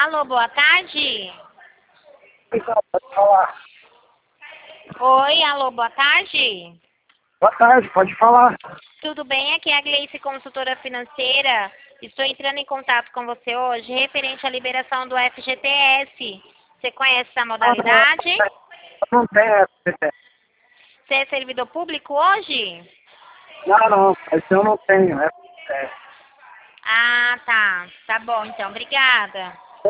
Alô, boa tarde. Pode falar. Oi, alô, boa tarde. Boa tarde, pode falar. Tudo bem? Aqui é a Gleice, consultora financeira. Estou entrando em contato com você hoje referente à liberação do FGTS. Você conhece essa modalidade? Não tem FGTS. Você é servidor público hoje? Não, esse eu não tenho FGTS. Ah, tá. Tá bom, então. Obrigada.